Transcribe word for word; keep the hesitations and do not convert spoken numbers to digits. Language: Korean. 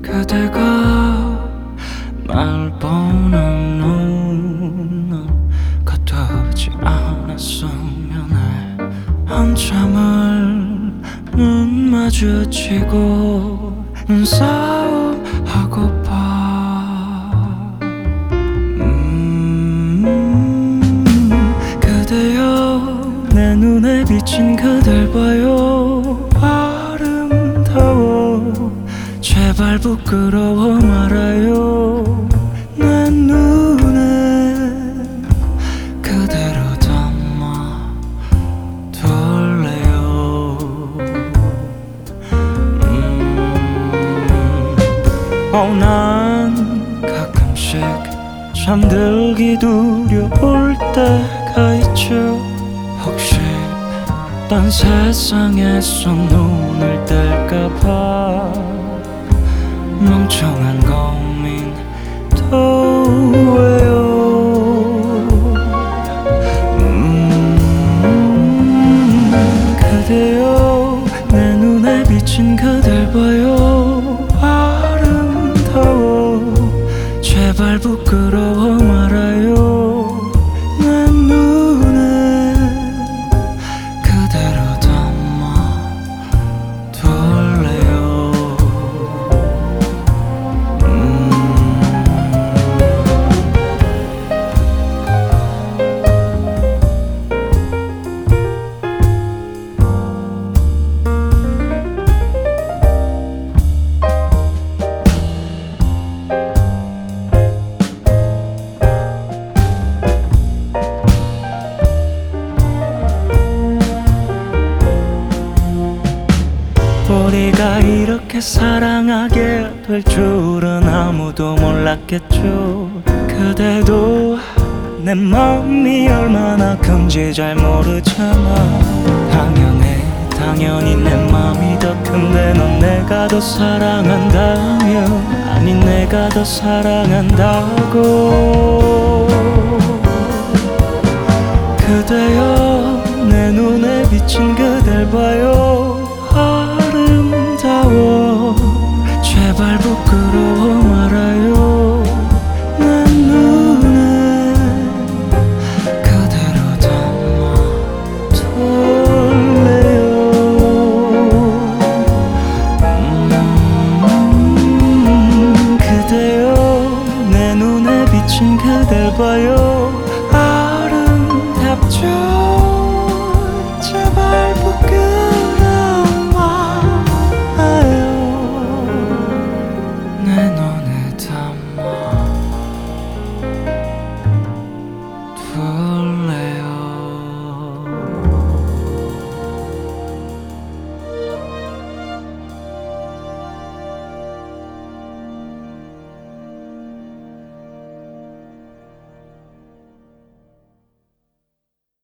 그대가 날 보는 눈은 가득지 않았으면 해. 한참을 눈 마주치고 눈싸움 하고파. 음, 그대여 내 눈에 비친 그댈 봐요. 아름다워 제발 부끄러워 말아요. 내 눈에 그대로 담아 둘래요. 음, 어, 난 가끔씩 잠들기 두려울 때가 있죠. 혹시 딴 세상에서 눈을 뗄까봐 멍청한 고민도 해요. 음, 그대여 내 눈에 비친 그댈 봐요. 아름다워 제발 부끄러워 말아요. 내 눈에 그대로 담아 둘래요. 우리가 이렇게 사랑하게 될 줄은 아무도 몰랐겠죠. 그대도 내 맘이 얼마나 큰지 잘 모르잖아. 당연해 당연히 내 맘이 더 큰데 넌 내가 더 사랑한다며. 아니 내가 더 사랑한다고. 그대여 내 눈에 비친 그댈 봐요. 아름다워 제발 부끄러워 말아요. 내 눈에 그대로 담아 둘래요. 음, 그대여 내 눈에 비친 그댈 봐요.